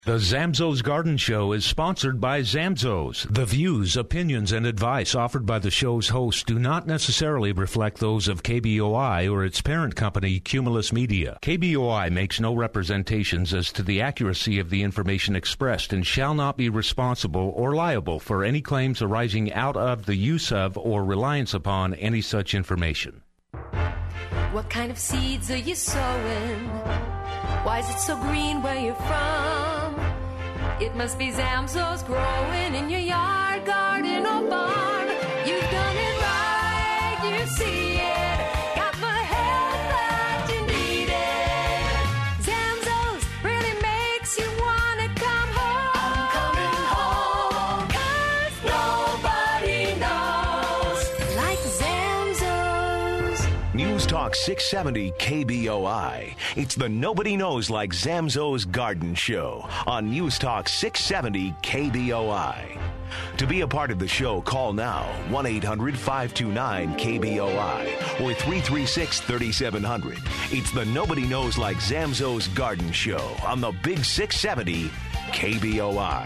The Zamzows Garden Show is sponsored by Zamzows. The views, opinions, and advice offered by the show's hosts do not necessarily reflect those of KBOI or its parent company, Cumulus Media. KBOI makes no representations as to the accuracy of the information expressed and shall not be responsible or liable for any claims arising out of the use of or reliance upon any such information. What kind of seeds are you sowing? Why is it so green where you're from? It must be Zamzows growing in your yard, garden, or barn. You've done it right, you see it. Got the help that you needed. Zamzows really makes you want to come home. I'm coming home. 'Cause nobody knows like Zamzows. News Talk 670 KBOI. It's the Nobody Knows Like Zamzows Garden Show on News Talk 670 KBOI. To be a part of the show, call now 1-800-529-KBOI or 336-3700. It's the Nobody Knows Like Zamzows Garden Show on the Big 670 KBOI.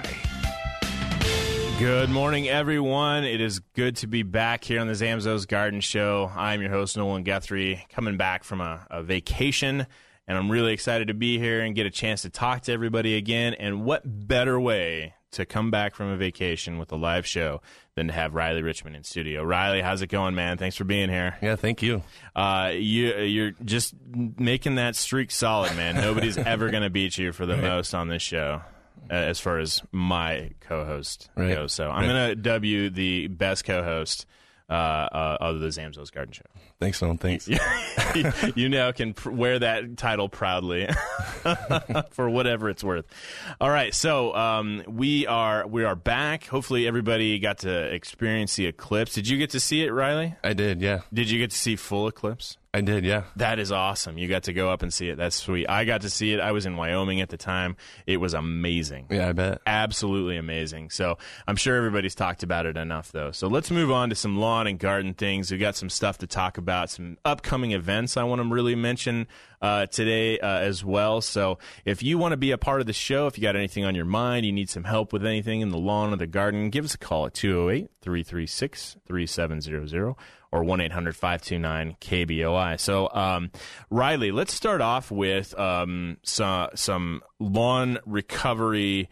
Good morning, everyone. It is good to be back here on the Zamzows Garden Show. I'm your host, Nolan Guthrie, coming back from a vacation, and I'm really excited to be here and get a chance to talk to everybody again. And what better way to come back from a vacation with a live show than to have Riley Richmond in studio. Riley, how's it going, man? Thanks for being here. Yeah, thank you. You're just making that streak solid, man. Nobody's ever going to beat you for the most on this show. As far as my co-host goes. So I'm going to dub you the best co-host of the Zamzows Garden Show. Thanks, Nolan. Thanks. You now can wear that title proudly for whatever it's worth. All right, so we are back. Hopefully everybody got to experience the eclipse. Did you get to see it, Riley? I did, yeah. Did you get to see full eclipse? I did, yeah. That is awesome. You got to go up and see it. That's sweet. I got to see it. I was in Wyoming at the time. It was amazing. Yeah, I bet. Absolutely amazing. So I'm sure everybody's talked about it enough, though. So let's move on to some lawn and garden things. We've got some stuff to talk about, some upcoming events I want to really mention today as well. So if you want to be a part of the show, if you got anything on your mind, you need some help with anything in the lawn or the garden, give us a call at 208-336-3700. or 1-800-529-KBOI. So, Riley, let's start off with some lawn recovery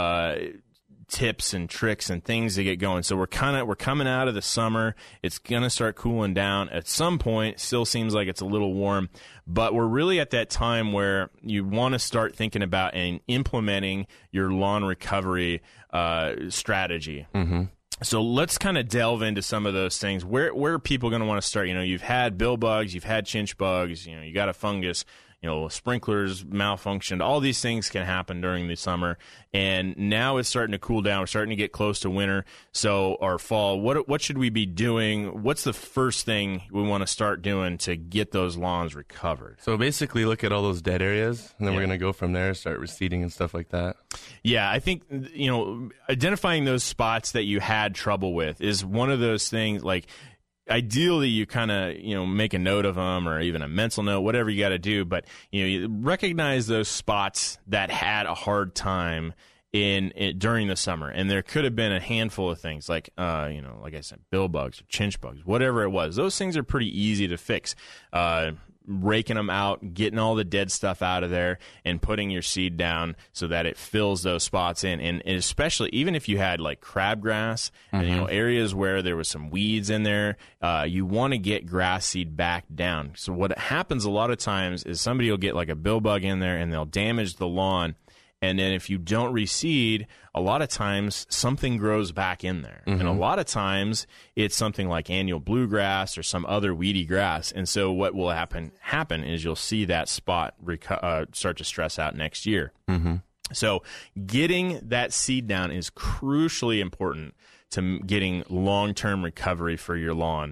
tips and tricks and things to get going. So we're coming out of the summer. It's going to start cooling down at some point. Still seems like it's a little warm, but we're really at that time where you want to start thinking about and implementing your lawn recovery strategy. Mm-hmm. So let's kind of delve into some of those things. Where are people going to want to start? You know, you've had bill bugs, you've had chinch bugs, you know, you got a fungus, you know, sprinklers malfunctioned. All these things can happen during the summer, and now it's starting to cool down. We're starting to get close to winter, or fall. What should we be doing? What's the first thing we want to start doing to get those lawns recovered? So basically look at all those dead areas, and then we're going to go from there, start reseeding and stuff like that. Yeah, I think, you know, identifying those spots that you had trouble with is one of those things, like, ideally you kind of, you know, make a note of them or even a mental note, whatever you got to do. But, you know, you recognize those spots that had a hard time during the summer. And there could have been a handful of things like, you know, like I said, bill bugs or chinch bugs, whatever it was. Those things are pretty easy to fix. Raking them out, getting all the dead stuff out of there, and putting your seed down so that it fills those spots in. And especially, even if you had like crabgrass and, you know, areas where there was some weeds in there, you want to get grass seed back down. So what happens a lot of times is somebody will get like a bill bug in there and they'll damage the lawn. And then if you don't reseed, a lot of times something grows back in there. And a lot of times it's something like annual bluegrass or some other weedy grass. And so what will happen is you'll see that spot start to stress out next year. So getting that seed down is crucially important to getting long-term recovery for your lawn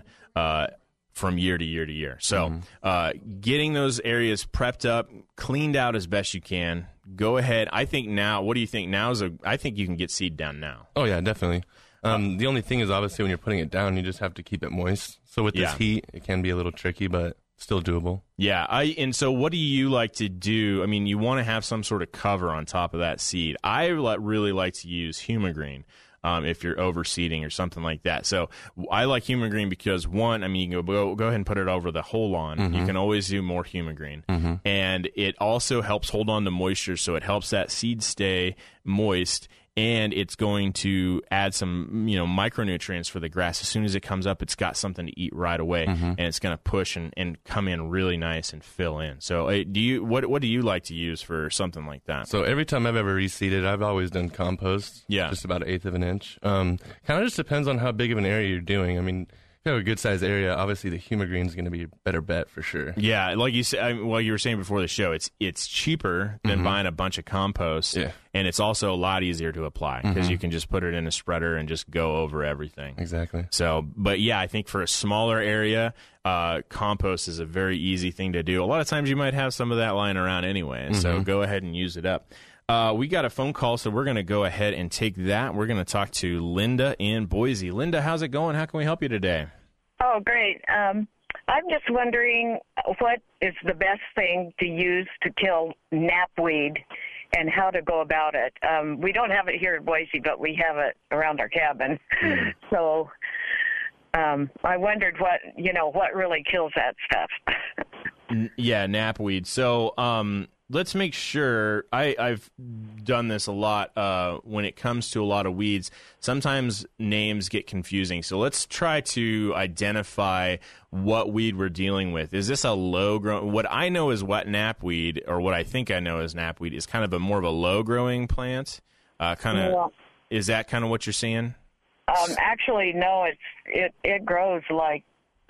from year to year to year. So getting those areas prepped up, cleaned out as best you can. Go ahead. I think now, what do you think? I think you can get seed down now. Oh, yeah, definitely. The only thing is, obviously, when you're putting it down, you just have to keep it moist. So with this heat, it can be a little tricky, but still doable. Yeah, and so what do you like to do? I mean, you want to have some sort of cover on top of that seed. I really like to use Humigreen if you're overseeding or something like that. So I like Humigreen because, one, I mean, you can go ahead and put it over the whole lawn. Mm-hmm. You can always do more Humigreen. Mm-hmm. And it also helps hold on to moisture, so it helps that seed stay moist. And it's going to add some, micronutrients for the grass. As soon as it comes up, it's got something to eat right away, and it's going to push and come in really nice and fill in. So, what do you like to use for something like that? So every time I've ever reseeded, I've always done compost. Yeah, just about 1/8 of an inch. Kind of just depends on how big of an area you're doing. I mean, if you have a good sized area, obviously the Humigreen is going to be a better bet for sure. Yeah, like you said, you were saying before the show, it's cheaper than buying a bunch of compost, and it's also a lot easier to apply because you can just put it in a spreader and just go over everything. Exactly. So, but yeah, I think for a smaller area, compost is a very easy thing to do. A lot of times you might have some of that lying around anyway, so go ahead and use it up. We got a phone call, so we're going to go ahead and take that. We're going to talk to Linda in Boise. Linda, how's it going? How can we help you today? Oh, great. I'm just wondering what is the best thing to use to kill knapweed and how to go about it. We don't have it here in Boise, but we have it around our cabin. So I wondered what really kills that stuff. Yeah, knapweed. So let's make sure. I've done this a lot when it comes to a lot of weeds. Sometimes names get confusing. So let's try to identify what weed we're dealing with. Is this a low-growing? What I know is wet knapweed, or what I think I know is knapweed, is kind of more of a low-growing plant. Is that kind of what you're seeing? Actually, no. It grows like,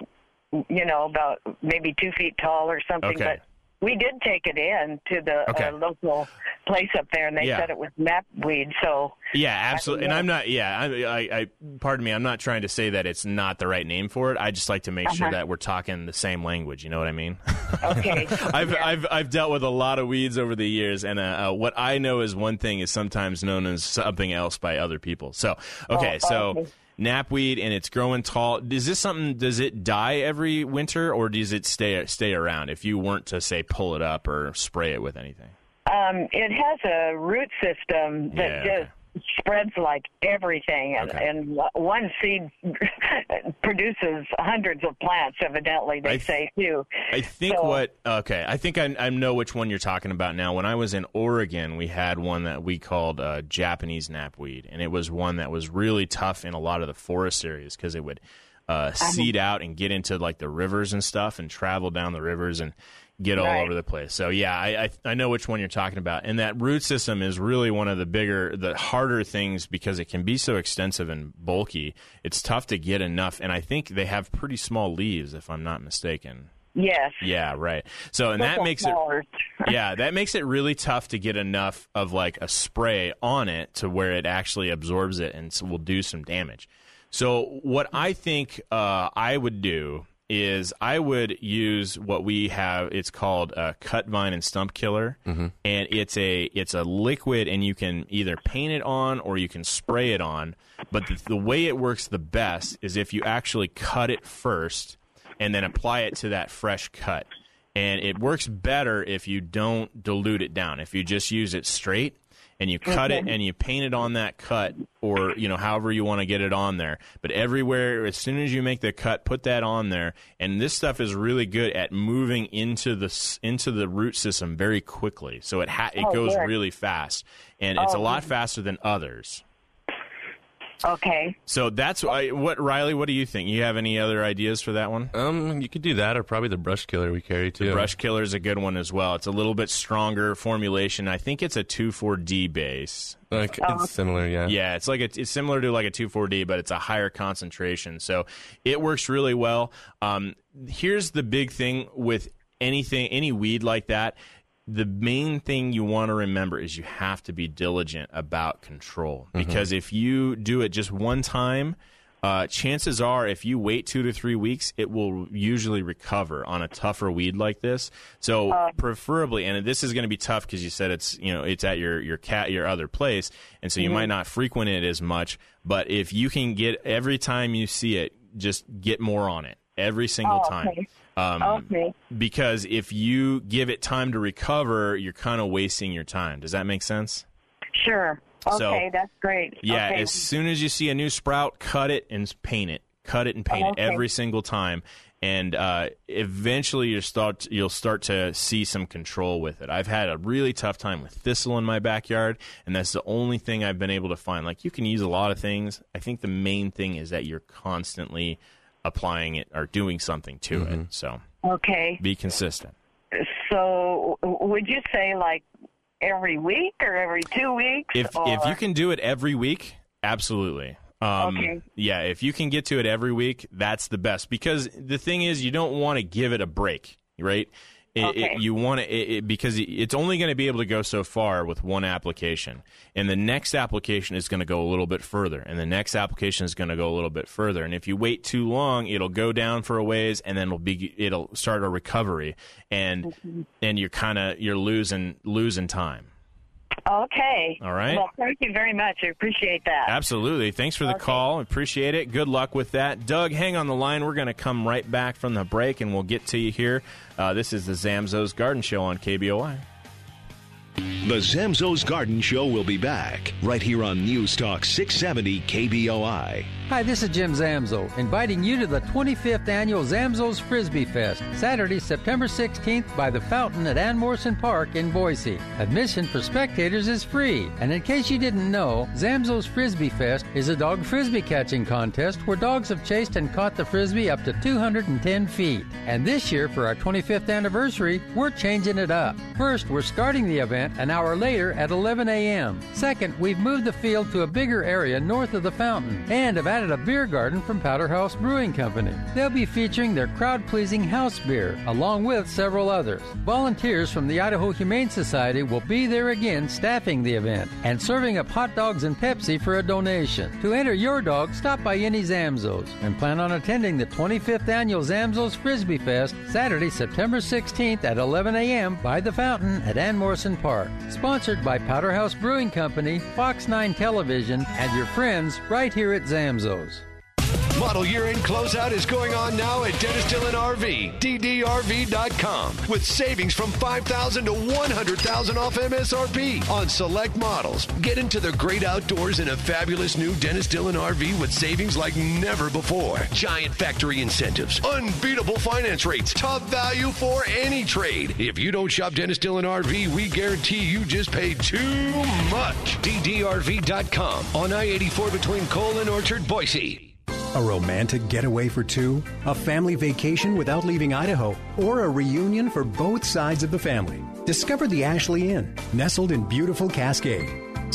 about maybe 2 feet tall or something. Okay. But we did take it in to the local place up there, and they said it was knapweed. So yeah, absolutely. And I'm not. Yeah, I pardon me. I'm not trying to say that it's not the right name for it. I just like to make sure that we're talking the same language. You know what I mean? Okay. I've dealt with a lot of weeds over the years, and what I know is one thing is sometimes known as something else by other people. So so. Knapweed, and it's growing tall. Is this something? Does it die every winter, or does it stay around? If you weren't to say pull it up or spray it with anything, it has a root system that just spreads like everything, and one seed produces hundreds of plants. Evidently, they say too. I think I think I know which one you're talking about now. When I was in Oregon, we had one that we called Japanese knapweed, and it was one that was really tough in a lot of the forest areas because it would seed out and get into like the rivers and stuff, and travel down the rivers and get all over the place. So yeah, I know which one you're talking about. And that root system is really one of the harder things because it can be so extensive and bulky. It's tough to get enough, and I think they have pretty small leaves, if I'm not mistaken. Yes. Yeah, right. So, and that makes it really tough to get enough of like a spray on it to where it actually absorbs it and will do some damage. So what I think I would do is I would use what we have. It's called a cut vine and stump killer, and it's a liquid, and you can either paint it on or you can spray it on. But the way it works the best is if you actually cut it first and then apply it to that fresh cut. And it works better if you don't dilute it down. If you just use it straight and you cut it and you paint it on that cut, or however you want to get it on there. But everywhere, as soon as you make the cut, put that on there. And this stuff is really good at moving into the root system very quickly. So it goes really fast, and it's a lot faster than others. Okay. So that's what Riley. What do you think? You have any other ideas for that one? You could do that, or probably the brush killer we carry too. The brush killer is a good one as well. It's a little bit stronger formulation. I think it's a 2,4-D base. It's similar, yeah. Yeah, it's similar to like a 2,4-D, but it's a higher concentration. So it works really well. Here's the big thing with any weed like that. The main thing you want to remember is you have to be diligent about control, because if you do it just one time, chances are if you wait 2 to 3 weeks, it will usually recover on a tougher weed like this. So preferably, and this is going to be tough because you said it's at your other place, and so you might not frequent it as much. But if you can get every time you see it, just get more on it every single time. Okay. Because if you give it time to recover, you're kind of wasting your time. Does that make sense? Sure. Okay, that's great. Yeah, okay. As soon as you see a new sprout, cut it and paint it. Cut it and paint it every single time. And eventually you'll start to see some control with it. I've had a really tough time with thistle in my backyard, and that's the only thing I've been able to find. Like, you can use a lot of things. I think the main thing is that you're constantly applying it or doing something to it. So be consistent. So would you say like every week or every 2 weeks? If you can do it every week, absolutely. Yeah, if you can get to it every week, that's the best. Because the thing is, you don't want to give it a break, right? You want to because it's only going to be able to go so far with one application, and the next application is going to go a little bit further, and the next application is going to go a little bit further. And if you wait too long, it'll go down for a ways, and then it'll start a recovery, and you're losing time. Okay. All right. Well, thank you very much. I appreciate that. Absolutely. Thanks for the call. Appreciate it. Good luck with that. Doug, hang on the line. We're going to come right back from the break, and we'll get to you here. This is the Zamzows Garden Show on KBOI. The Zamzows Garden Show will be back right here on News Talk 670 KBOI. Hi, this is Jim Zamzo, inviting you to the 25th Annual Zamzows Frisbee Fest, Saturday, September 16th by the Fountain at Ann Morrison Park in Boise. Admission for spectators is free. And in case you didn't know, Zamzows Frisbee Fest is a dog frisbee catching contest where dogs have chased and caught the frisbee up to 210 feet. And this year, for our 25th anniversary, we're changing it up. First, we're starting the event an hour later at 11 a.m. Second, we've moved the field to a bigger area north of the fountain and have added a beer garden from Powder House Brewing Company. They'll be featuring their crowd-pleasing house beer, along with several others. Volunteers from the Idaho Humane Society will be there again staffing the event and serving up hot dogs and Pepsi for a donation. To enter your dog, stop by any Zamzows and plan on attending the 25th Annual Zamzows Frisbee Fest, Saturday, September 16th at 11 a.m. by the Fountain at Ann Morrison Park. Sponsored by Powder House Brewing Company, Fox 9 Television, and your friends right here at Zamzows. Model year-end closeout is going on now at Dennis Dillon RV, DDRV.com, with savings from $5,000 to $100,000 off MSRP on select models. Get into the great outdoors in a fabulous new Dennis Dillon RV with savings like never before. Giant factory incentives, unbeatable finance rates, top value for any trade. If you don't shop Dennis Dillon RV, we guarantee you just paid too much. DDRV.com on I-84 between Cole and Orchard, Boise. A romantic getaway for two, a family vacation without leaving Idaho, or a reunion for both sides of the family. Discover the Ashley Inn, nestled in beautiful Cascade.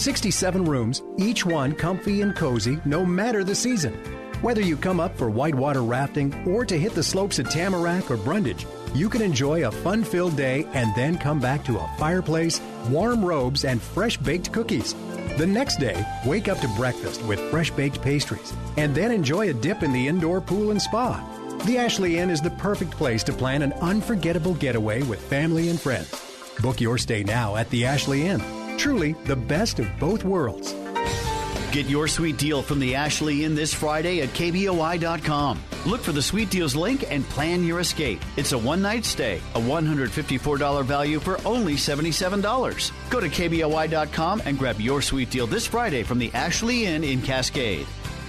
67 rooms, each one comfy and cozy no matter the season. Whether you come up for whitewater rafting or to hit the slopes at Tamarack or Brundage, you can enjoy a fun-filled day and then come back to a fireplace, warm robes, and fresh-baked cookies. The next day, wake up to breakfast with fresh-baked pastries, and then enjoy a dip in the indoor pool and spa. The Ashley Inn is the perfect place to plan an unforgettable getaway with family and friends. Book your stay now at the Ashley Inn. Truly the best of both worlds. Get your sweet deal from the Ashley Inn this Friday at KBOI.com. Look for the Sweet Deals link and plan your escape. It's a one-night stay, a $154 value for only $77. Go to KBOI.com and grab your sweet deal this Friday from the Ashley Inn in Cascade.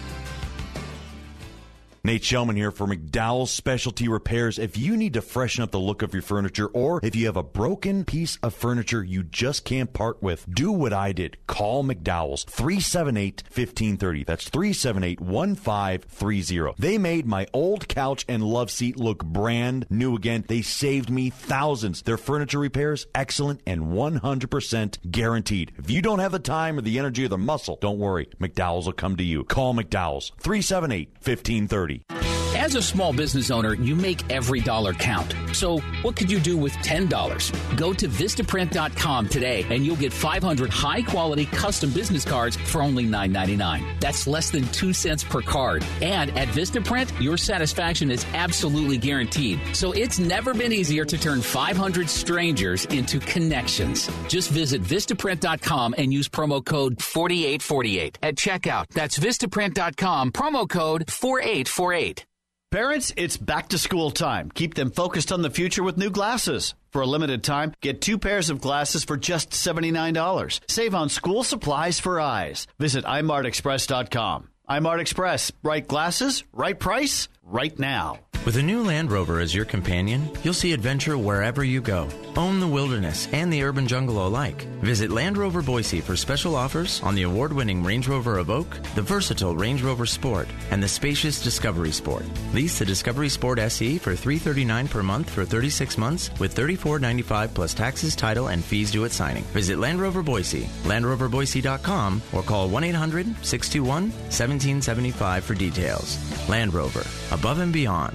Nate Shellman here for McDowell's Specialty Repairs. If you need to freshen up the look of your furniture, or if you have a broken piece of furniture you just can't part with, do what I did. Call McDowell's, 378-1530. That's 378-1530. They made my old couch and love seat look brand new again. They saved me thousands. Their furniture repairs, excellent and 100% guaranteed. If you don't have the time or the energy or the muscle, don't worry. McDowell's will come to you. Call McDowell's, 378-1530. As a small business owner, you make every dollar count. So what could you do with $10? Go to Vistaprint.com today and you'll get 500 high-quality custom business cards for only $9.99. That's less than 2 cents per card. And at Vistaprint, your satisfaction is absolutely guaranteed. So it's never been easier to turn 500 strangers into connections. Just visit Vistaprint.com and use promo code 4848 at checkout. That's Vistaprint.com, promo code 4848. Parents, it's back to school time. Keep them focused on the future with new glasses. For a limited time, get 2 pairs of glasses for just $79. Save on school supplies for eyes. Visit imartexpress.com. iMart Express. Right glasses, right price, right now. With a new Land Rover as your companion, you'll see adventure wherever you go. Own the wilderness and the urban jungle alike. Visit Land Rover Boise for special offers on the award-winning Range Rover Evoque, the versatile Range Rover Sport, and the spacious Discovery Sport. Lease the Discovery Sport SE for $339 per month for 36 months with $34.95 plus taxes, title, and fees due at signing. Visit Land Rover Boise, LandRoverBoise.com, or call 1-800-621-1775 for details. Land Rover, above and beyond.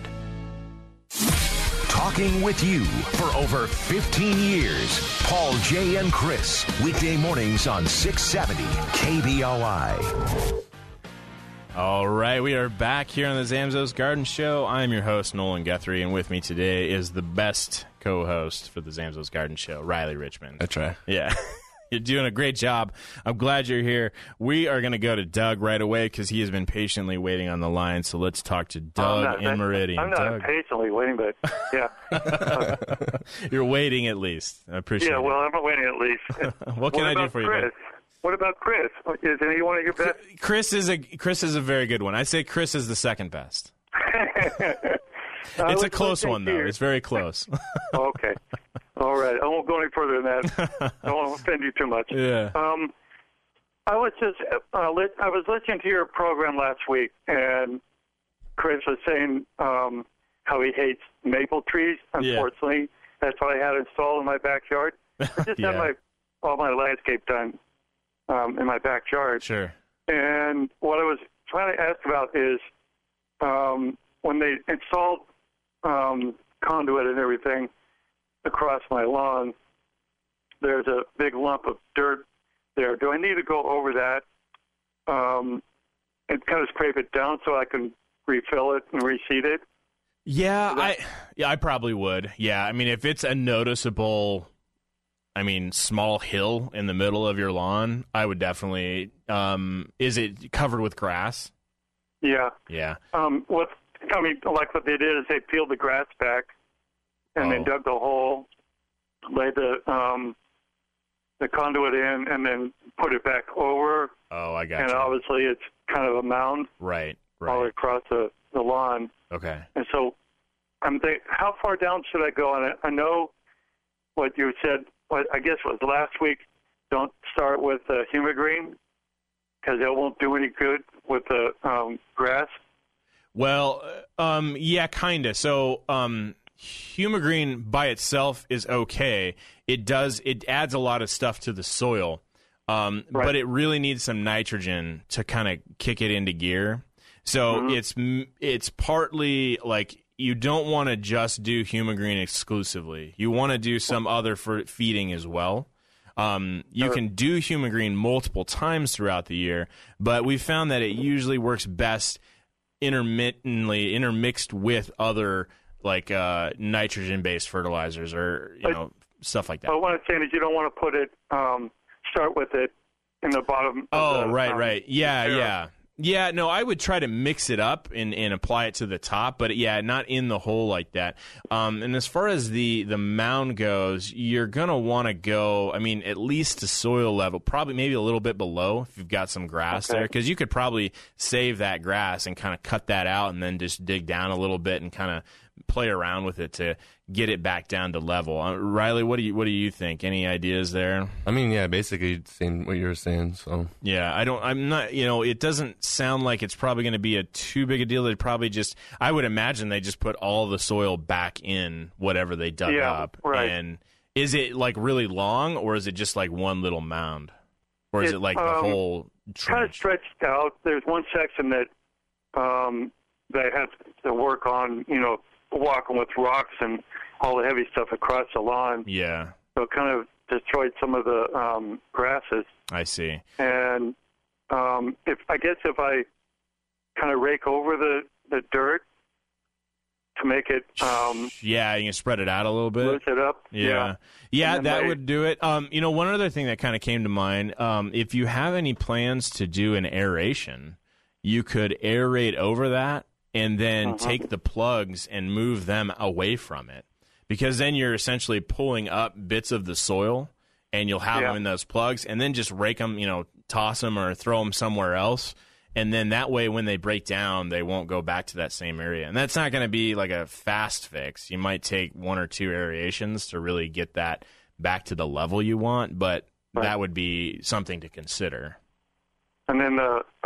Talking with you for over 15 years. Paul, Jay, and Chris. Weekday mornings on 670 KBOI. All right, we are back here on the Zamzows Garden Show. I'm your host, Nolan Guthrie, and with me today is the best co-host for the Zamzows Garden Show, Riley Richmond. I try. Yeah. You're doing a great job. I'm glad you're here. We are going to go to Doug right away because he has been patiently waiting on the line. So let's talk to Doug in Meridian. I'm not Doug. patiently waiting, but yeah. You're waiting at least. I appreciate it. Yeah, well, I'm waiting at least. What can I do for you, Doug? What about Chris? Is he one of your best? Chris is a very good one. I say Chris is the second best. It's a close one, though. It's very close. Okay. All right. I won't go any further than that. I won't offend you too much. Yeah. I was just I was listening to your program last week, and Chris was saying how he hates maple trees. Unfortunately, that's what I had installed in my backyard. I just had all my landscape done in my backyard. Sure. And what I was trying to ask about is when they installed conduit and everything across my lawn, there's a big lump of dirt there. Do I need to go over that and kind of scrape it down so I can refill it and reseed it? Yeah, I probably would. Yeah, I mean, if it's a noticeable, small hill in the middle of your lawn, I would definitely. Is it covered with grass? Yeah. Yeah. Like what they did is they peeled the grass back, and they dug the hole, laid the conduit in, and then put it back over. Oh, I got and you. And obviously it's kind of a mound. Right. All across the lawn. Okay. And so I'm thinking, how far down should I go on it? I know what you said, I guess it was last week, don't start with Humigreen because it won't do any good with the grass. Well, yeah, kind of. So Humigreen by itself is okay. It adds a lot of stuff to the soil, but it really needs some nitrogen to kind of kick it into gear. So it's partly like you don't want to just do Humigreen exclusively. You want to do some other for feeding as well. You can do Humigreen multiple times throughout the year, but we found that it usually works best intermixed with other like nitrogen-based fertilizers or stuff like that. What I'm saying is you don't want to put it start with it in the bottom. Right. Yeah, no, I would try to mix it up and apply it to the top, but not in the hole like that. And as far as the mound goes, you're going to want to go, at least to soil level, probably maybe a little bit below if you've got some grass there, because you could probably save that grass and kind of cut that out and then just dig down a little bit and kind of play around with it to get it back down to level. Riley, what do you think? Any ideas there? Basically saying what you were saying. So I'm not. It doesn't sound like it's probably going to be too big a deal. They probably I would imagine they just put all the soil back in whatever they dug up. Right. And is it like really long, or is it just like one little mound, or is it like the whole trench? Kind of stretched out. There's one section that they have to work on. Walking with rocks and all the heavy stuff across the lawn. Yeah. So it kind of destroyed some of the grasses. I see. And if I kind of rake over the dirt to make it... you can spread it out a little bit. Loose it up. Yeah, that would do it. One other thing that kind of came to mind, if you have any plans to do an aeration, you could aerate over that and then take the plugs and move them away from it, because then you're essentially pulling up bits of the soil, and you'll have them in those plugs, and then just rake them, toss them or throw them somewhere else. And then that way, when they break down, they won't go back to that same area. And that's not going to be like a fast fix. You might take 1 or 2 aerations to really get that back to the level you want, but that would be something to consider. And then,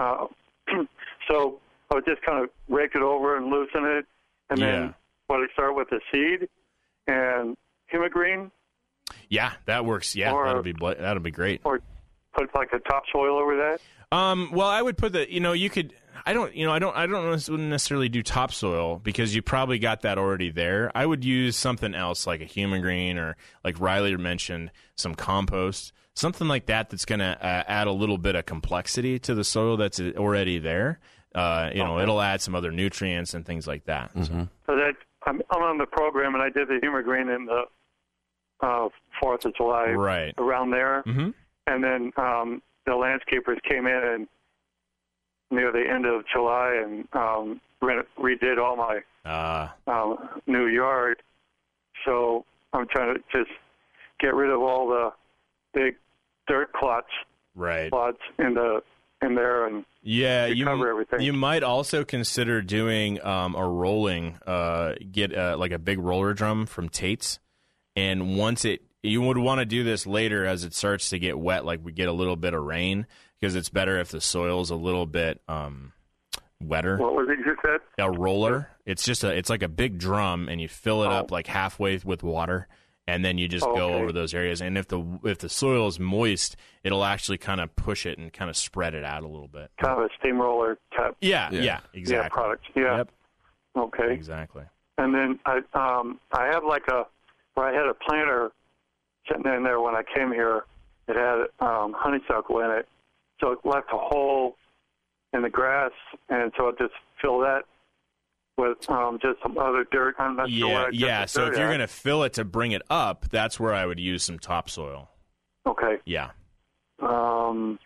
so I would just kind of rake it over and loosen it, and then I start with the seed and Humigreen. Yeah, that works. Yeah, that'll be great. Or put like a topsoil over that. Well, I would put you could. I don't necessarily do topsoil because you probably got that already there. I would use something else like a Humigreen, or like Riley mentioned, some compost, something like that that's going to add a little bit of complexity to the soil that's already there. It'll add some other nutrients and things like that. Mm-hmm. So that I'm on the program, and I did the Humigreen in the 4th of July, right around there, and then the landscapers came in and near the end of July and redid all my new yard. So I'm trying to just get rid of all the big dirt clots in there and recover everything. You might also consider doing a rolling, get like a big roller drum from Tate's, and you would want to do this later as it starts to get wet, like we get a little bit of rain, because it's better if the soil's a little bit wetter. What was it you said? A roller. It's like a big drum, and you fill it up like halfway with water, and then you just go over those areas. And if the soil is moist, it'll actually kind of push it and kind of spread it out a little bit. Kind of a steamroller type. Yeah, exactly. Yeah, product. Yeah. Yep. Okay. Exactly. And then I have I had a planter sitting in there when I came here. It had honeysuckle in it, so it left a hole in the grass, and so I just fill that with just some other dirt. I'm not sure. So if you're going to fill it to bring it up, that's where I would use some topsoil. Okay. Yeah. And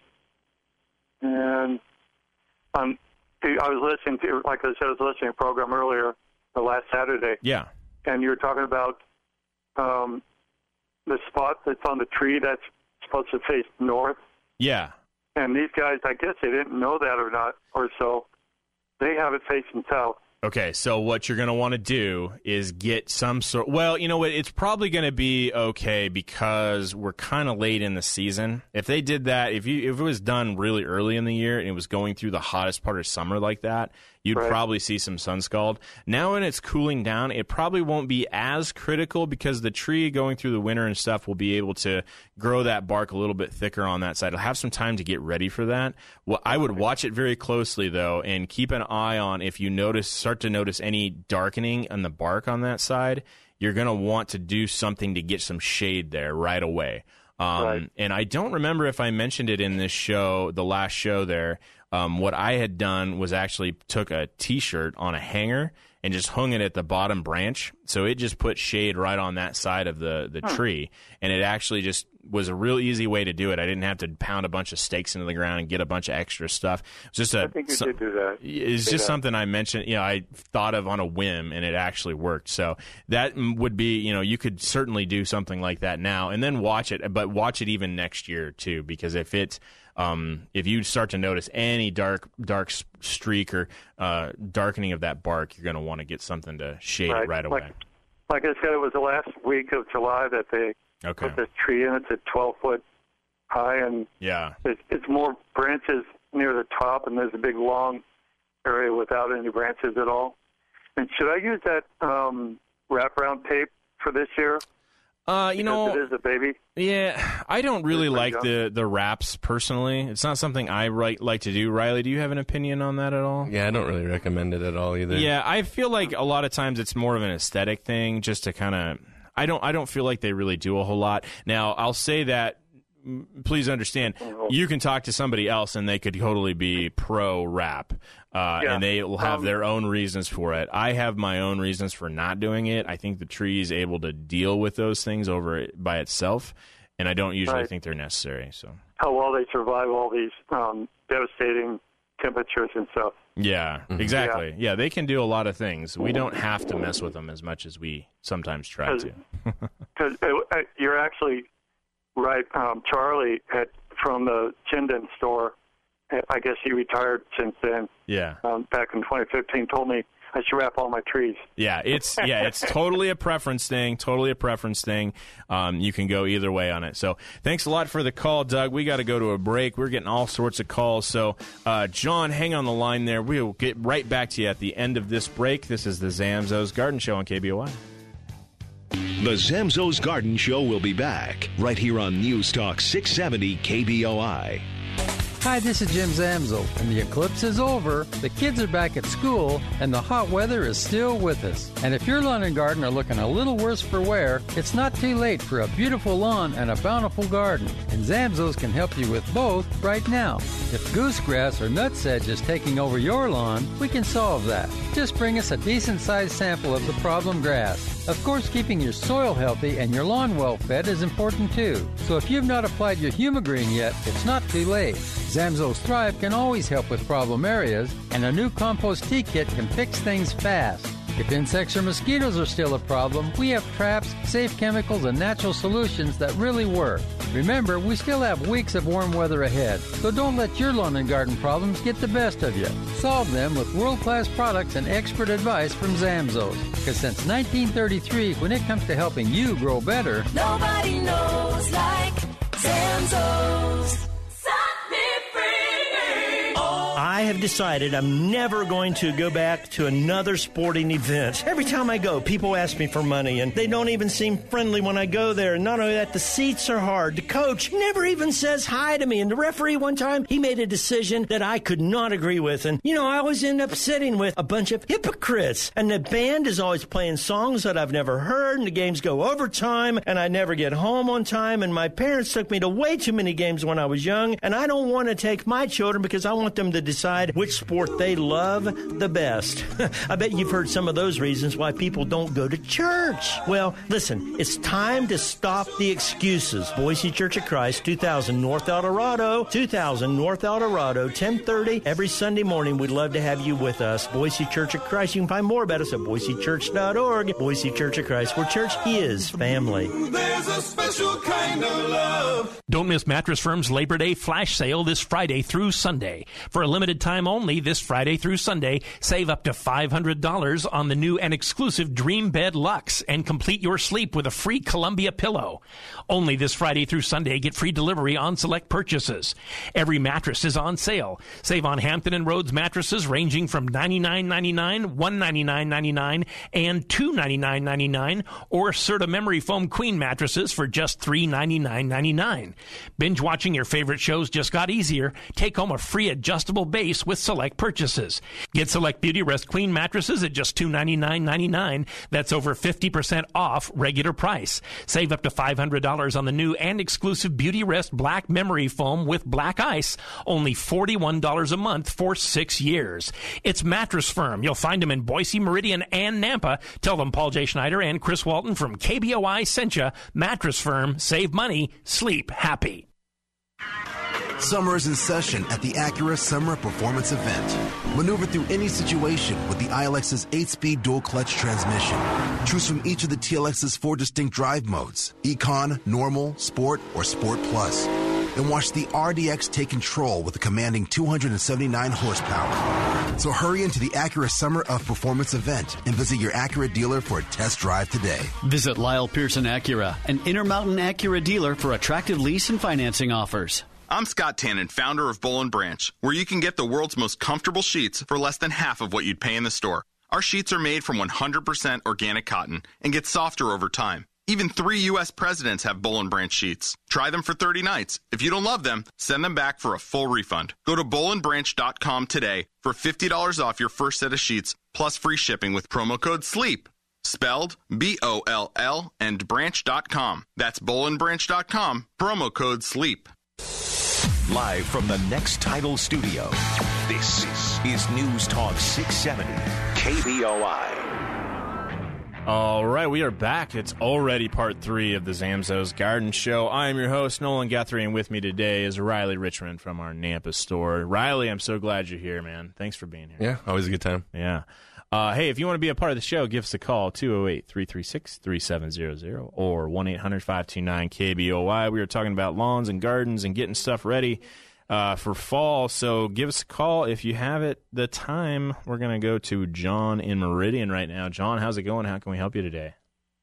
I was listening to, like I said, I was listening to a program earlier, last Saturday. Yeah. And you were talking about the spot that's on the tree that's supposed to face north. Yeah. And these guys, I guess they didn't know that or not, or so. They have it facing south. Okay, so what you're going to want to do is get some sort... Well, you know what? It's probably going to be okay because we're kind of late in the season. If they did that, if it was done really early in the year and it was going through the hottest part of summer like that, you'd probably see some sun scald. Now when it's cooling down, it probably won't be as critical because the tree going through the winter and stuff will be able to grow that bark a little bit thicker on that side. It'll have some time to get ready for that. Well, I would watch it very closely, though, and keep an eye on if you start to notice any darkening on the bark on that side, you're going to want to do something to get some shade there right away. And I don't remember if I mentioned it in this show, the last show there. What I had done was actually took a T-shirt on a hanger and just hung it at the bottom branch. So it just put shade right on that side of the tree. And it actually just was a real easy way to do it. I didn't have to pound a bunch of stakes into the ground and get a bunch of extra stuff. It was just I think you did do that. It's just something I mentioned, I thought of on a whim, and it actually worked. So that would be, you could certainly do something like that now and then watch it, but watch it even next year too, because if you start to notice any dark streak or darkening of that bark, you're going to want to get something to shade it right away. Like I said, it was the last week of July that they put this tree in. It's at 12 foot high, and it's more branches near the top, and there's a big long area without any branches at all. And should I use that wraparound tape for this year? Because it is a baby. Yeah, I don't really like the wraps personally. It's not something I like to do. Riley, do you have an opinion on that at all? Yeah, I don't really recommend it at all either. Yeah, I feel like a lot of times it's more of an aesthetic thing, just to kind of. I don't feel like they really do a whole lot. Now, I'll say that. Please understand, you can talk to somebody else and they could totally be pro wrap, and they will have their own reasons for it. I have my own reasons for not doing it. I think the tree is able to deal with those things by itself, and I don't usually think they're necessary. So how well they survive all these devastating temperatures and stuff. Yeah, exactly. Yeah, they can do a lot of things. We don't have to mess with them as much as we sometimes try to. Because you're actually right. Charlie from the Chinden store, I guess he retired since then. Yeah. Back in 2015, told me I should wrap all my trees. Yeah, it's totally a preference thing. You can go either way on it. So thanks a lot for the call, Doug. We got to go to a break. We're getting all sorts of calls. So, John, hang on the line there. We'll get right back to you at the end of this break. This is the Zamzows Garden Show on KBOI. The Zamzows Garden Show will be back right here on News Talk 670 KBOI. Hi, this is Jim Zamzo, and the eclipse is over, the kids are back at school, and the hot weather is still with us. And if your lawn and garden are looking a little worse for wear, it's not too late for a beautiful lawn and a bountiful garden. And Zamzows can help you with both right now. If goosegrass or nutsedge is taking over your lawn, we can solve that. Just bring us a decent-sized sample of the problem grass. Of course, keeping your soil healthy and your lawn well fed is important too. So if you've not applied your Humigreen yet, it's not too late. Zamzows Thrive can always help with problem areas, and a new compost tea kit can fix things fast. If insects or mosquitoes are still a problem, we have traps, safe chemicals, and natural solutions that really work. Remember, we still have weeks of warm weather ahead, so don't let your lawn and garden problems get the best of you. Solve them with world-class products and expert advice from Zamzows. Because since 1933, when it comes to helping you grow better, nobody knows like Zamzows. I have decided I'm never going to go back to another sporting event. Every time I go, people ask me for money, and they don't even seem friendly when I go there. And not only that, the seats are hard. The coach never even says hi to me. And the referee one time, he made a decision that I could not agree with. And, I always end up sitting with a bunch of hypocrites. And the band is always playing songs that I've never heard, and the games go overtime, and I never get home on time. And my parents took me to way too many games when I was young, and I don't want to take my children because I want them to decide which sport they love the best. I bet you've heard some of those reasons why people don't go to church. Well, listen, it's time to stop the excuses. Boise Church of Christ, 2000 North El Dorado, 1030 every Sunday morning. We'd love to have you with us. Boise Church of Christ. You can find more about us at boisechurch.org. Boise Church of Christ, where church is family. There's a special kind of love. Don't miss Mattress Firm's Labor Day flash sale this Friday through Sunday. For a limited time only, this Friday through Sunday, save up to $500 on the new and exclusive Dream Bed Luxe and complete your sleep with a free Columbia pillow. Only this Friday through Sunday, get free delivery on select purchases. Every mattress is on sale. Save on Hampton and Rhodes mattresses ranging from $99.99, $199.99, and $299.99, or Serta Memory Foam Queen mattresses for just $399.99. Binge watching your favorite shows just got easier. Take home a free adjustable base with select purchases. Get select Beauty Rest Queen mattresses at just $299.99. That's over 50% off regular price. Save up to $500 on the new and exclusive Beauty Rest Black Memory Foam with Black Ice. Only $41 a month for 6 years. It's Mattress Firm. You'll find them in Boise, Meridian, and Nampa. Tell them Paul J. Schneider and Chris Walton from KBOI sent you. Mattress Firm. Save money. Sleep happy. Summer is in session at the Acura Summer Performance Event. Maneuver through any situation with the ILX's 8-speed dual-clutch transmission. Choose from each of the TLX's 4 distinct drive modes, Econ, Normal, Sport, or Sport Plus. And watch the RDX take control with a commanding 279 horsepower. So hurry into the Acura Summer of Performance Event and visit your Acura dealer for a test drive today. Visit Lyle Pearson Acura, an Intermountain Acura dealer, for attractive lease and financing offers. I'm Scott Tannen, founder of Boll & Branch, where you can get the world's most comfortable sheets for less than half of what you'd pay in the store. Our sheets are made from 100% organic cotton and get softer over time. Even 3 U.S. presidents have Boll & Branch sheets. Try them for 30 nights. If you don't love them, send them back for a full refund. Go to bollandbranch.com today for $50 off your first set of sheets, plus free shipping with promo code SLEEP. Spelled B-O-L-L and branch.com. That's bollandbranch.com, promo code SLEEP. Live from the Next Title studio, this is News Talk 670 KBOI. All right, we are back. It's already part 3 of the Zamzows Garden Show. I am your host, Nolan Guthrie, and with me today is Riley Richmond from our Nampa store. Riley, I'm so glad you're here, man. Thanks for being here. Yeah, always a good time. Yeah. Hey, if you want to be a part of the show, give us a call, 208-336-3700 or 1-800-529-KBOI. We were talking about lawns and gardens and getting stuff ready for fall, so give us a call if you have the time. We're going to go to John in Meridian right now. John, how's it going? How can we help you today?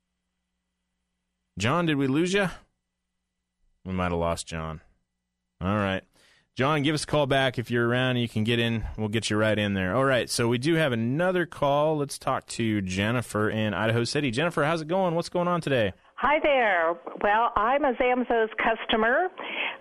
John, did we lose you? We might have lost John. All right. John, give us a call back if you're around. You can get in. We'll get you right in there. All right, so we do have another call. Let's talk to Jennifer in Idaho City. Jennifer, how's it going? What's going on today? Hi there. Well, I'm a Zamzows customer.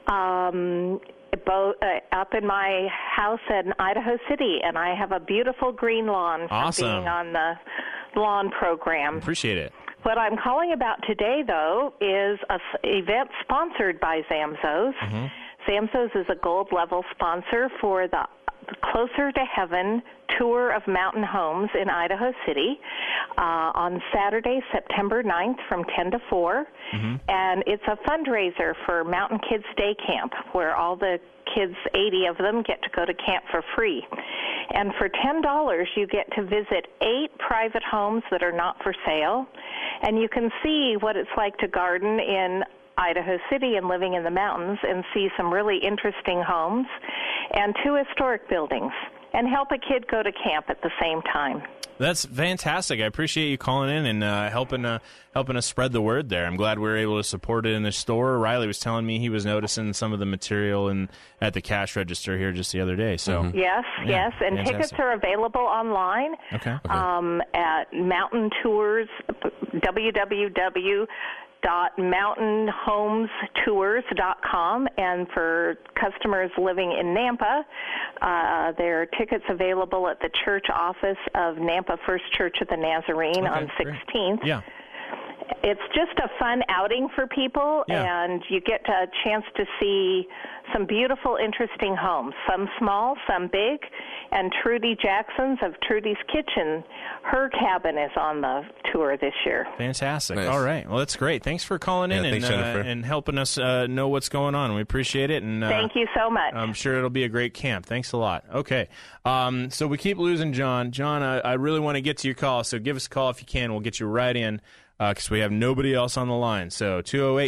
Up in my house in Idaho City, and I have a beautiful green lawn from being on the lawn program. Appreciate it. What I'm calling about today, though, is an event sponsored by Zamzows. Mm-hmm. Zamzows is a gold-level sponsor for the Closer to Heaven tour of mountain homes in Idaho City on Saturday, September 9th from 10 to 4. Mm-hmm. And it's a fundraiser for Mountain Kids Day Camp, where all the kids, 80 of them, get to go to camp for free. And for $10, you get to visit 8 private homes that are not for sale, and you can see what it's like to garden in Idaho City and living in the mountains and see some really interesting homes and 2 historic buildings and help a kid go to camp at the same time. That's fantastic. I appreciate you calling in and helping us spread the word there. I'm glad we were able to support it in the store. Riley was telling me he was noticing some of the material at the cash register here just the other day. So Yes, and fantastic. Tickets are available online at Mountain Tours, www.mountainhomestours.com, and for customers living in Nampa, there are tickets available at the church office of Nampa First Church of the Nazarene on 16th. Yeah. It's just a fun outing for people, and you get a chance to see some beautiful, interesting homes, some small, some big, and Trudy Jackson's of Trudy's Kitchen, her cabin is on the tour this year. Fantastic. Nice. All right. Well, that's great. Thanks for calling in and helping us know what's going on. We appreciate it. And thank you so much. I'm sure it'll be a great camp. Thanks a lot. Okay. So we keep losing John. John, I really want to get to your call, so give us a call if you can. We'll get you right in. Because we have nobody else on the line. So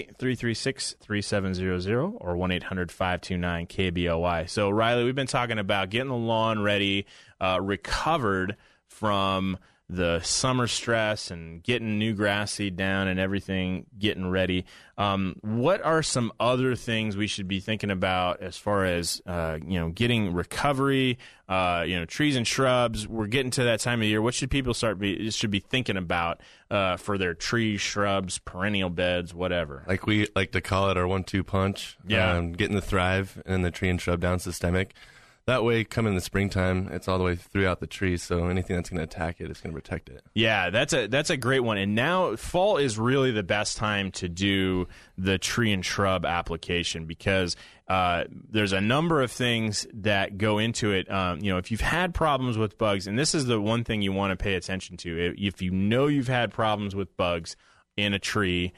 208-336-3700 or 1-800-529-KBOI. So, Riley, we've been talking about getting the lawn ready, recovered from the summer stress and getting new grass seed down and everything getting ready. What are some other things we should be thinking about as far as getting recovery? Trees and shrubs. We're getting to that time of year. What should people should be thinking about for their trees, shrubs, perennial beds, whatever? Like we like to call it our 1-2 punch. Yeah, getting the Thrive and the tree and shrub down systemic. That way, come in the springtime, it's all the way throughout the tree, so anything that's going to attack it is going to protect it. Yeah, that's a great one. And now fall is really the best time to do the tree and shrub application because there's a number of things that go into it. If you've had problems with bugs, and this is the one thing you want to pay attention to, if you know you've had problems with bugs in a tree,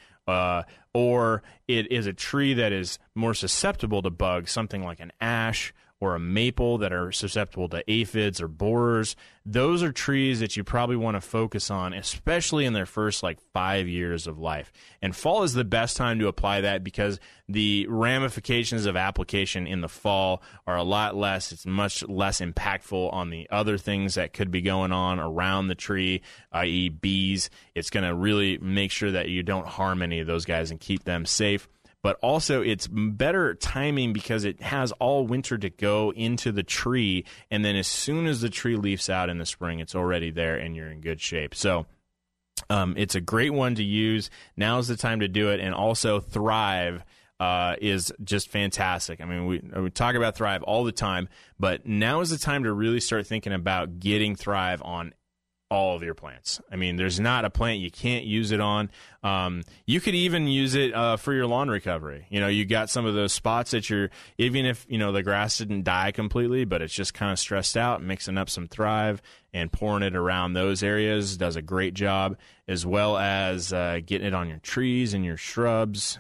or it is a tree that is more susceptible to bugs, something like an ash or a maple that are susceptible to aphids or borers, those are trees that you probably want to focus on, especially in their first 5 years of life. And fall is the best time to apply that because the ramifications of application in the fall are a lot less. It's much less impactful on the other things that could be going on around the tree, i.e. bees. It's going to really make sure that you don't harm any of those guys and keep them safe. But also, it's better timing because it has all winter to go into the tree, and then as soon as the tree leaves out in the spring, it's already there and you're in good shape. So it's a great one to use. Now's the time to do it, and also Thrive is just fantastic. I mean, we talk about Thrive all the time, but now is the time to really start thinking about getting Thrive on all of your plants. I mean, there's not a plant you can't use it on. You could even use it for your lawn recovery. You know, you got some of those spots that even if, you know, the grass didn't die completely, but it's just kind of stressed out, mixing up some Thrive and pouring it around those areas does a great job, as well as getting it on your trees and your shrubs.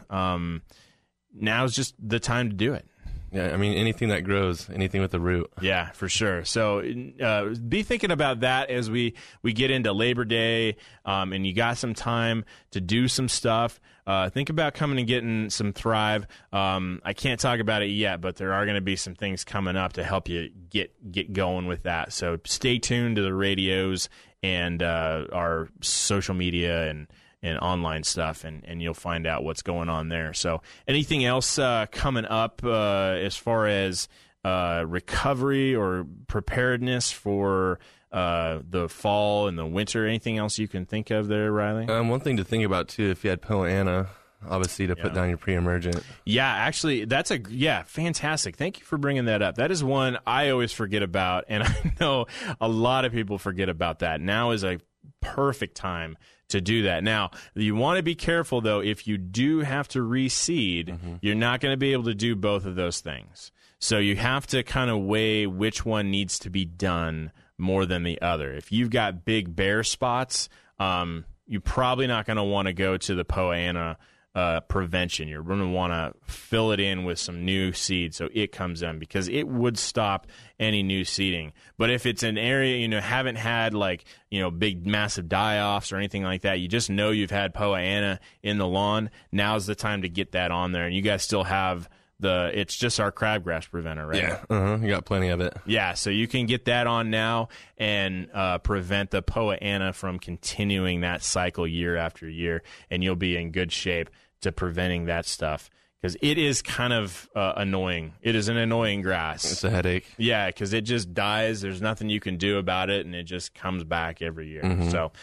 Now's just the time to do it. Yeah, I mean, anything that grows, anything with a root. Yeah, for sure. So be thinking about that as we get into Labor Day, and you got some time to do some stuff. Think about coming and getting some Thrive. I can't talk about it yet, but there are going to be some things coming up to help you get going with that. So stay tuned to the radios and our social media and online stuff, and you'll find out what's going on there. So anything else coming up as far as recovery or preparedness for the fall and the winter? Anything else you can think of there, Riley? One thing to think about, too, if you had Poa annua, obviously to put down your pre-emergent. Yeah, actually, that's fantastic. Thank you for bringing that up. That is one I always forget about, and I know a lot of people forget about that. Now is a perfect time to do that. Now, you want to be careful, though. If you do have to reseed, you're not going to be able to do both of those things. So you have to kind of weigh which one needs to be done more than the other. If you've got big bare spots, you're probably not going to want to go to the Poa annua prevention. You're going to want to fill it in with some new seed so it comes in, because it would stop any new seeding. But if it's an area, you know, haven't had like, you know, big massive die-offs or anything like that, you just know you've had Poa annua in the lawn, now's the time to get that on there. And you guys still have it's just our crabgrass preventer, right? Yeah, you got plenty of it. Yeah, so you can get that on now and prevent the Poa annua from continuing that cycle year after year, and you'll be in good shape to preventing that stuff, because it is kind of annoying. It is an annoying grass. It's a headache. Yeah, because it just dies. There's nothing you can do about it, and it just comes back every year. So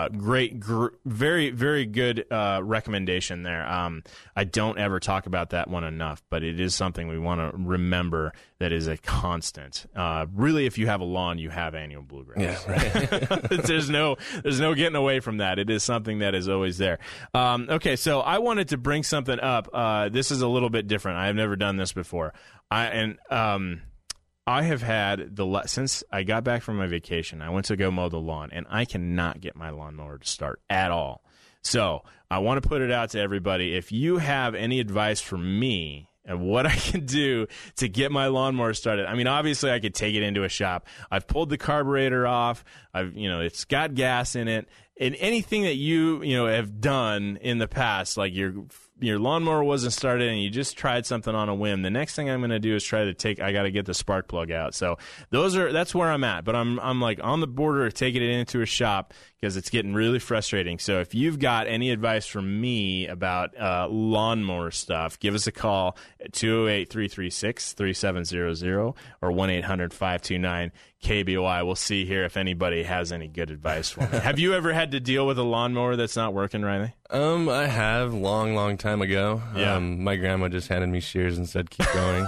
very, very good recommendation there. I don't ever talk about that one enough, but it is something we want to remember that is a constant. Really, if you have a lawn, you have annual bluegrass. Yeah, right. There's no getting away from that. It is something that is always there. Okay, so I wanted to bring something up. This is a little bit different. I have never done this before. I have had since I got back from my vacation, I went to go mow the lawn, and I cannot get my lawnmower to start at all. So I want to put it out to everybody. If you have any advice for me and what I can do to get my lawnmower started. I mean, obviously I could take it into a shop. I've pulled the carburetor off. It's got gas in it. And anything that you have done in the past, like your lawnmower wasn't started and you just tried something on a whim, the next thing I'm going to do is I got to get the spark plug out. So that's where I'm at. But I'm like on the border of taking it into a shop because it's getting really frustrating. So if you've got any advice from me about lawnmower stuff, give us a call at 208-336-3700 or 1-800-529-KBOI. We'll see here if anybody has any good advice for me. Have you ever had to deal with a lawnmower that's not working, Riley? I have long time ago. Yeah. My grandma just handed me shears and said, keep going.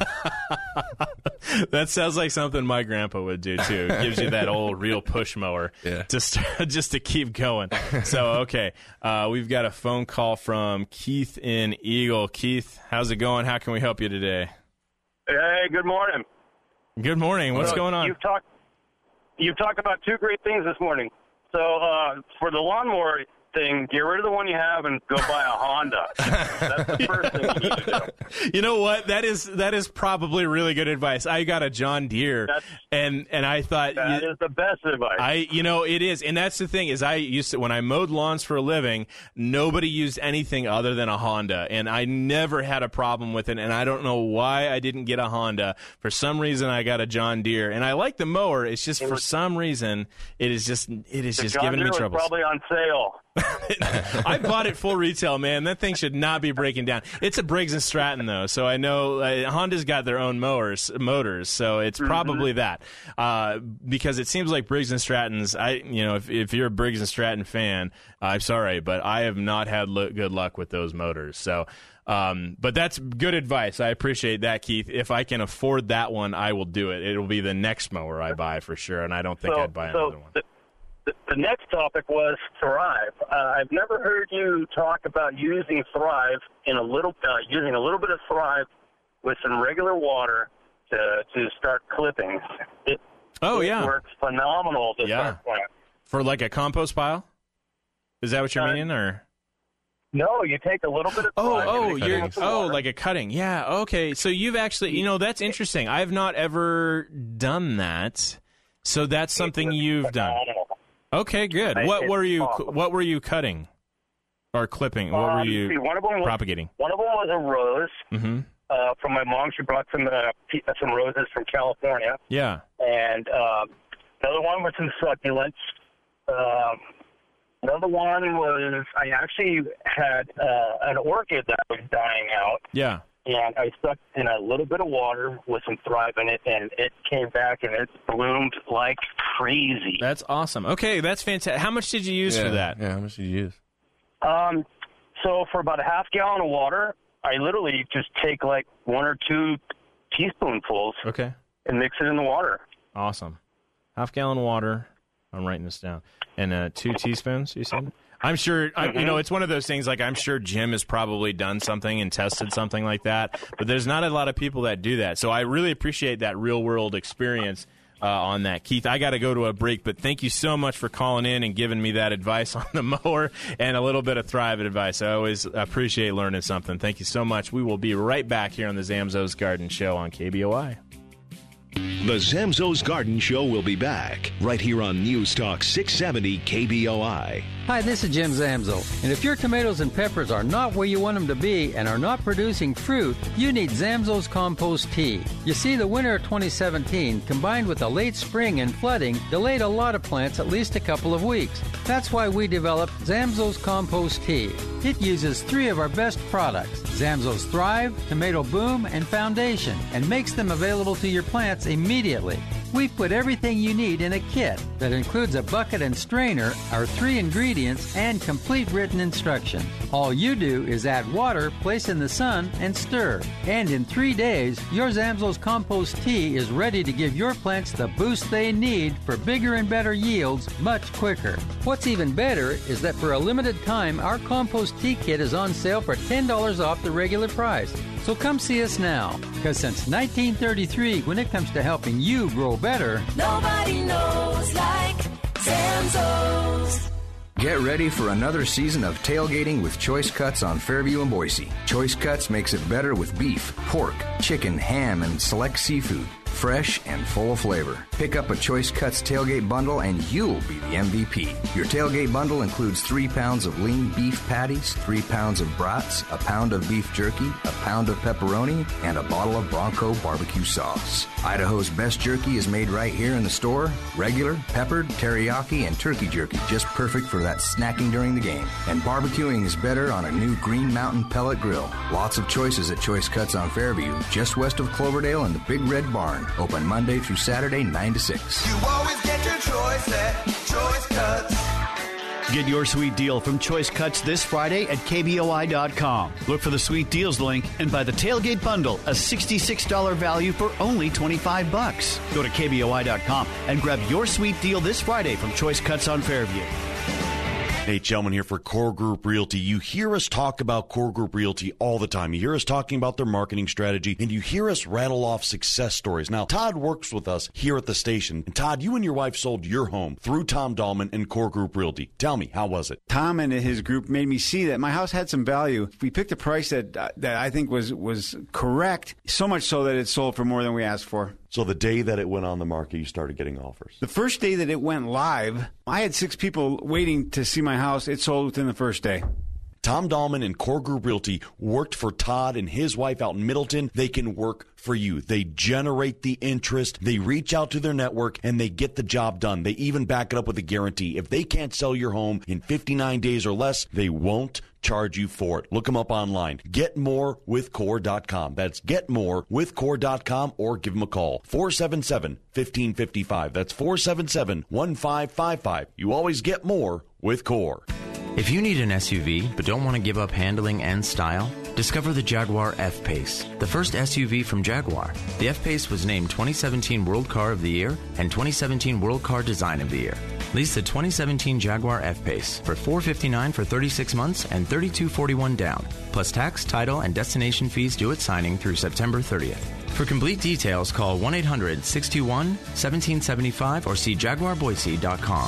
That sounds like something my grandpa would do, too. It gives you that old real push mower just to keep going. So, okay, we've got a phone call from Keith in Eagle. Keith, how's it going? How can we help you today? Hey, good morning. Good morning. What's going on? You've talked about two great things this morning. So for the lawnmower thing, get rid of the one you have and go buy a Honda. That's the first thing you need to do. You know what? That is probably really good advice. I got a John Deere, and I thought that is the best advice. It is, and that's the thing is I used to, when I mowed lawns for a living, nobody used anything other than a Honda, and I never had a problem with it. And I don't know why I didn't get a Honda. For some reason, I got a John Deere, and I like the mower. It's just for some reason it is just giving me trouble. Probably on sale. I bought it full retail, man. That thing should not be breaking down. It's a Briggs & Stratton, though, so I know Honda's got their own motors, so it's probably that. Because it seems like Briggs & Stratton's, if you're a Briggs & Stratton fan, I'm sorry, but I have not had good luck with those motors. So, but that's good advice. I appreciate that, Keith. If I can afford that one, I will do it. It'll be the next mower I buy for sure, and I don't think I'd buy another one. the next topic was Thrive. I've never heard you talk about using Thrive using a little bit of Thrive with some regular water to start clippings. It works phenomenal to start plants. For like a compost pile? Is that what you're meaning, or? No, you take a little bit of Thrive. Like a cutting. Yeah, okay. So you've actually, that's interesting. I've not ever done that. So that's something you've done. Okay, good. What were you cutting or clipping? What were you propagating? One of them was a rose. Mm-hmm. From my mom. She brought some roses from California. Yeah. And another one was some succulents. Another one was, I actually had an orchid that was dying out. Yeah. And I stuck in a little bit of water with some Thrive in it, and it came back and it bloomed like crazy. That's awesome. Okay, that's fantastic. How much did you use for that? Yeah, how much did you use? So for about a half gallon of water, I literally just take like 1 or 2 teaspoonfuls. Okay. And mix it in the water. Awesome. Half gallon of water. I'm writing this down. And 2 teaspoons, you said? I'm sure, it's one of those things, like I'm sure Jim has probably done something and tested something like that, but there's not a lot of people that do that. So I really appreciate that real-world experience on that. Keith, I got to go to a break, but thank you so much for calling in and giving me that advice on the mower and a little bit of Thrive advice. I always appreciate learning something. Thank you so much. We will be right back here on the Zamzows Garden Show on KBOI. The Zamzows Garden Show will be back right here on News Talk 670 KBOI. Hi, this is Jim Zamzo. And if your tomatoes and peppers are not where you want them to be and are not producing fruit, you need Zamzo's Compost Tea. You see, the winter of 2017, combined with the late spring and flooding, delayed a lot of plants at least a couple of weeks. That's why we developed Zamzo's Compost Tea. It uses 3 of our best products, Zamzo's Thrive, Tomato Boom, and Foundation, and makes them available to your plants immediately. We've put everything you need in a kit that includes a bucket and strainer, our 3 ingredients, and complete written instructions. All you do is add water, place in the sun, and stir. And in 3 days, your Zamzo's Compost Tea is ready to give your plants the boost they need for bigger and better yields much quicker. What's even better is that for a limited time, our Compost Tea Kit is on sale for $10 off the regular price. So come see us now, because since 1933, when it comes to helping you grow better, nobody knows like Zamzows. Get ready for another season of tailgating with Choice Cuts on Fairview and Boise. Choice Cuts makes it better with beef, pork, chicken, ham, and select seafood. Fresh and full of flavor. Pick up a Choice Cuts tailgate bundle and you'll be the MVP. Your tailgate bundle includes 3 pounds of lean beef patties, 3 pounds of brats, a pound of beef jerky, a pound of pepperoni, and a bottle of Bronco barbecue sauce. Idaho's best jerky is made right here in the store. Regular, peppered, teriyaki, and turkey jerky, just perfect for that snacking during the game. And barbecuing is better on a new Green Mountain pellet grill. Lots of choices at Choice Cuts on Fairview, just west of Cloverdale and the Big Red Barn. Open Monday through Saturday, 9 to 6. You always get your choice at Choice Cuts. Get your sweet deal from Choice Cuts this Friday at KBOI.com. Look for the sweet deals link and buy the tailgate bundle, a $66 value for only $25. Go to KBOI.com and grab your sweet deal this Friday from Choice Cuts on Fairview. Hey, Chelman here for Core Group Realty. You hear us talk about Core Group Realty all the time. You hear us talking about their marketing strategy, and you hear us rattle off success stories. Now, Todd works with us here at the station. And Todd, you and your wife sold your home through Tom Dahlman and Core Group Realty. Tell me, how was it? Tom and his group made me see that my house had some value. We picked a price that I think was correct, so much so that it sold for more than we asked for. So the day that it went on the market, you started getting offers? The first day that it went live, I had 6 people waiting to see my house. It sold within the first day. Tom Dahlman and Core Group Realty worked for Todd and his wife out in Middleton. They can work for you. They generate the interest. They reach out to their network, and they get the job done. They even back it up with a guarantee. If they can't sell your home in 59 days or less, they won't charge you for it. Look them up online. GetMoreWithCore.com. That's GetMoreWithCore.com, or give them a call. 477-1555. That's 477-1555. You always get more with Core. If you need an SUV but don't want to give up handling and style, discover the Jaguar F-Pace, the first SUV from Jaguar. The F-Pace was named 2017 World Car of the Year and 2017 World Car Design of the Year. Lease the 2017 Jaguar F-Pace for $459 for 36 months and $3241 down, plus tax, title, and destination fees due at signing through September 30th. For complete details, call 1-800-621-1775 or see JaguarBoise.com.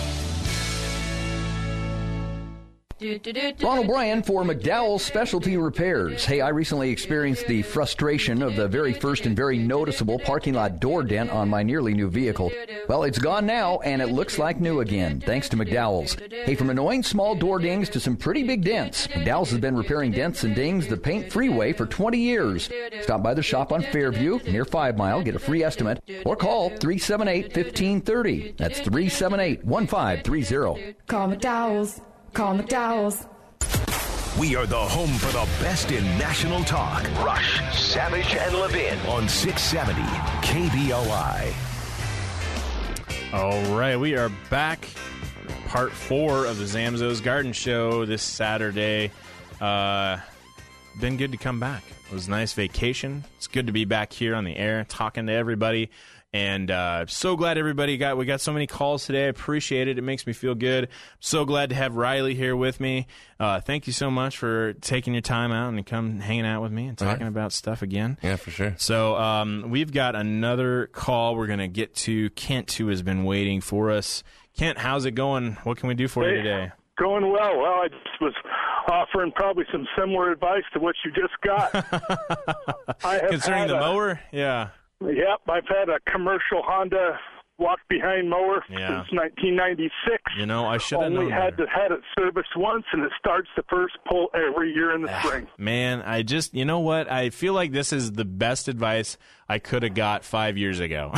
Ron O'Brien for McDowell Specialty Repairs. Hey, I recently experienced the frustration of the very first and very noticeable parking lot door dent on my nearly new vehicle. Well, it's gone now, and it looks like new again, thanks to McDowell's. Hey, from annoying small door dings to some pretty big dents, McDowell's has been repairing dents and dings the paint freeway for 20 years. Stop by the shop on Fairview, near 5 Mile, get a free estimate, or call 378-1530. That's 378-1530. Call McDowell's. Call McDowell's. We are the home for the best in national talk. Rush, Savage, and Levin on 670 KBOI. All right, we are back. Part 4 of the Zamzows Garden Show this Saturday. Been good to come back. It was a nice vacation. It's good to be back here on the air talking to everybody. And so glad we got so many calls today. I appreciate it. It makes me feel good. So glad to have Riley here with me. Thank you so much for taking your time out and come hanging out with me and talking about stuff again. Yeah, for sure. So we've got another call we're going to get to. Kent, who has been waiting for us. Kent, how's it going? What can we do for you today? Going well. Well, I just was offering probably some similar advice to what you just got. Concerning the mower? Yeah. Yep, I've had a commercial Honda walk-behind mower since 1996. You know, I should have known Only had it serviced once, and it starts the first pull every year in the spring. Man, you know what? I feel like this is the best advice I could have got 5 years ago.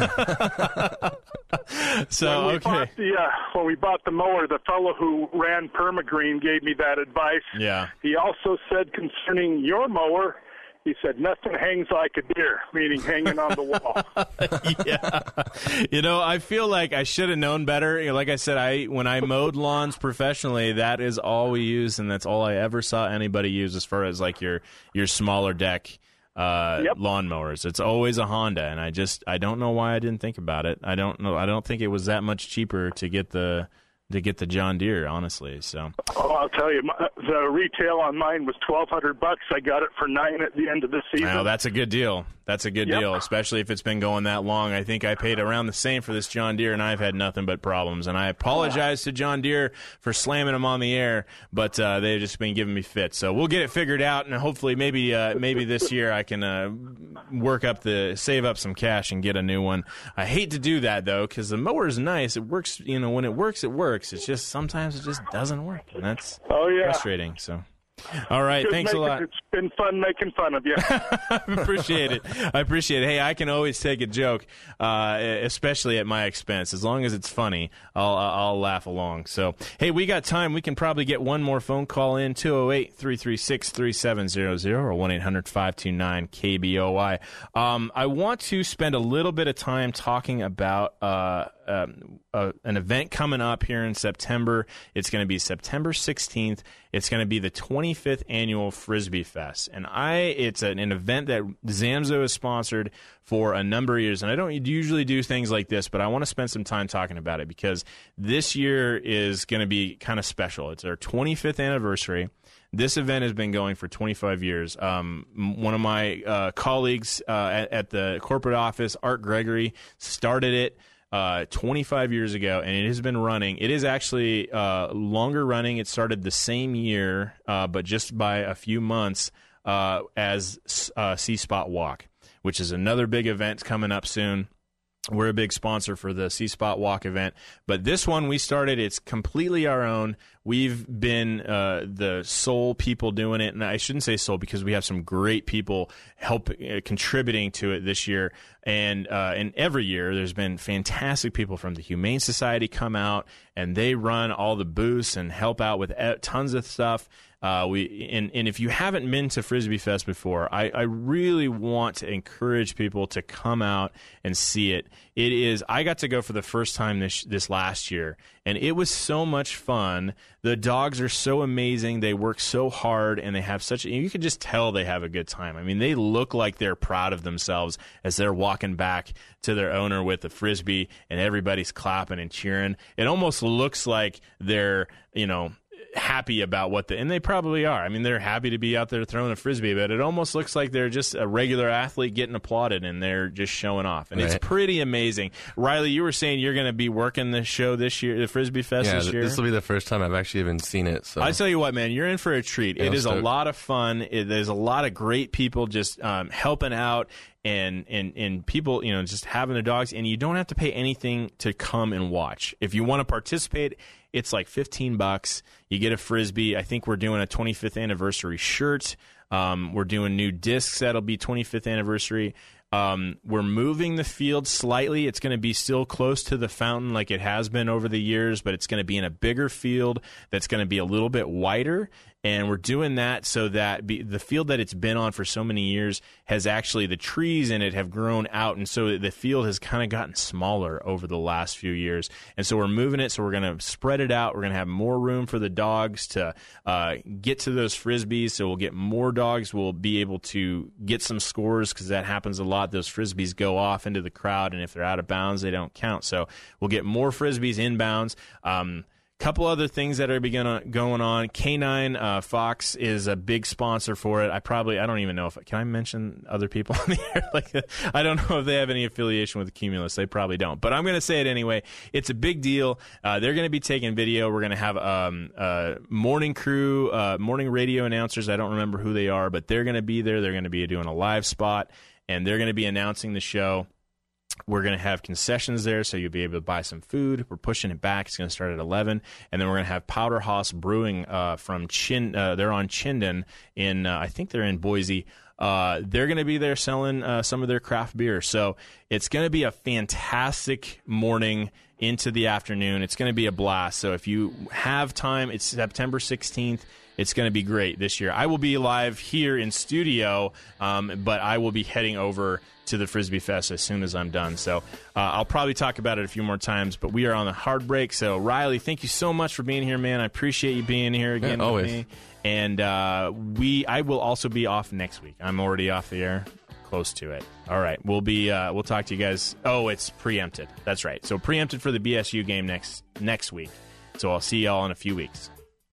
So, when we bought the mower, the fellow who ran Permagreen gave me that advice. Yeah. He also said concerning your mower, he said, nothing hangs like a deer, meaning hanging on the wall. Yeah. You know, I feel like I should have known better. You know, like I said, when I mowed lawns professionally, that is all we used, and that's all I ever saw anybody use as far as like your smaller deck lawnmowers. It's always a Honda, and I don't know why I didn't think about it. I don't know. I don't think it was that much cheaper to get the John Deere, honestly. So, I'll tell you, the retail on mine was $1,200. I got it for $9 at the end of the season. Wow, that's a good deal. That's a good deal, especially if it's been going that long. I think I paid around the same for this John Deere, and I've had nothing but problems. And I apologize to John Deere for slamming them on the air, but they've just been giving me fits. So we'll get it figured out, and hopefully maybe this year I can save up some cash and get a new one. I hate to do that, though, because the mower is nice. It works, you know, when it works, it works. It's just sometimes it just doesn't work, and that's frustrating. So, all right, thanks a lot. It's been fun making fun of you. I appreciate it. Hey, I can always take a joke, especially at my expense. As long as it's funny, I'll laugh along. So, hey, we got time. We can probably get one more phone call in, 208-336-3700 or 1-800-529-KBOI. I want to spend a little bit of time talking about an event coming up here in September. It's going to be September 16th. It's going to be the 25th annual Frisbee Fest, and it's an event that Zamzo has sponsored for a number of years. And I don't usually do things like this, but I want to spend some time talking about it because this year is going to be kind of special. It's our 25th anniversary. This event has been going for 25 years. One of my colleagues at the corporate office, Art Gregory, started it 25 years ago, and it has been running. It is actually longer running. It started the same year, but just by a few months as Sea Spot Walk, which is another big event coming up soon. We're a big sponsor for the Sea Spot Walk event, but this one we started. It's completely our own. We've been the sole people doing it, and I shouldn't say sole because we have some great people contributing to it this year. And every year there's been fantastic people from the Humane Society come out, and they run all the booths and help out with tons of stuff. And if you haven't been to Frisbee Fest before, I really want to encourage people to come out and see it. It is. I got to go for the first time this last year, and it was so much fun. The dogs are so amazing. They work so hard, and they have you can just tell they have a good time. I mean, they look like they're proud of themselves as they're walking back to their owner with the Frisbee, and everybody's clapping and cheering. It almost looks like they're, happy about and they probably are. I mean, they're happy to be out there throwing a Frisbee, but it almost looks like they're just a regular athlete getting applauded, and they're just showing off. And It's pretty amazing. Riley, you were saying you're going to be working the show this year, the Frisbee Fest this year? This will be the first time I've actually even seen it. So I tell you what, man, you're in for a treat. It is a lot of fun. There's a lot of great people just helping out. And people, just having their dogs, and you don't have to pay anything to come and watch. If you want to participate, it's like $15. You get a Frisbee. I think we're doing a 25th anniversary shirt. We're doing new discs that'll be 25th anniversary. We're moving the field slightly. It's going to be still close to the fountain like it has been over the years, but it's going to be in a bigger field that's going to be a little bit wider. And we're doing that so that the field that it's been on for so many years has actually, the trees in it have grown out. And so the field has kind of gotten smaller over the last few years. And so we're moving it. So we're going to spread it out. We're going to have more room for the dogs to get to those Frisbees. So we'll get more dogs. We'll be able to get some scores, because that happens a lot. Those Frisbees go off into the crowd, and if they're out of bounds, they don't count. So we'll get more Frisbees inbounds. Couple other things that are going on. K9 Fox is a big sponsor for it. I don't even know can I mention other people on the air? I don't know if they have any affiliation with Cumulus. They probably don't, but I'm going to say it anyway. It's a big deal. They're going to be taking video. We're going to have morning crew, morning radio announcers. I don't remember who they are, but they're going to be there. They're going to be doing a live spot, and they're going to be announcing the show. We're going to have concessions there, so you'll be able to buy some food. We're pushing it back. It's going to start at 11. And then we're going to have Powderhouse Brewing from they're on Chinden in, I think they're in Boise. They're going to be there selling some of their craft beer. So it's going to be a fantastic morning into the afternoon. It's going to be a blast. So if you have time, it's September 16th. It's going to be great this year. I will be live here in studio, but I will be heading over to the Frisbee Fest as soon as I'm done. So I'll probably talk about it a few more times, but we are on the hard break. So, Riley, thank you so much for being here, man. I appreciate you being here again with me. And I will also be off next week. I'm already off the air. Close to it. All right. We'll talk to you guys. Oh, it's preempted. That's right. So preempted for the BSU game next week. So I'll see y'all in a few weeks.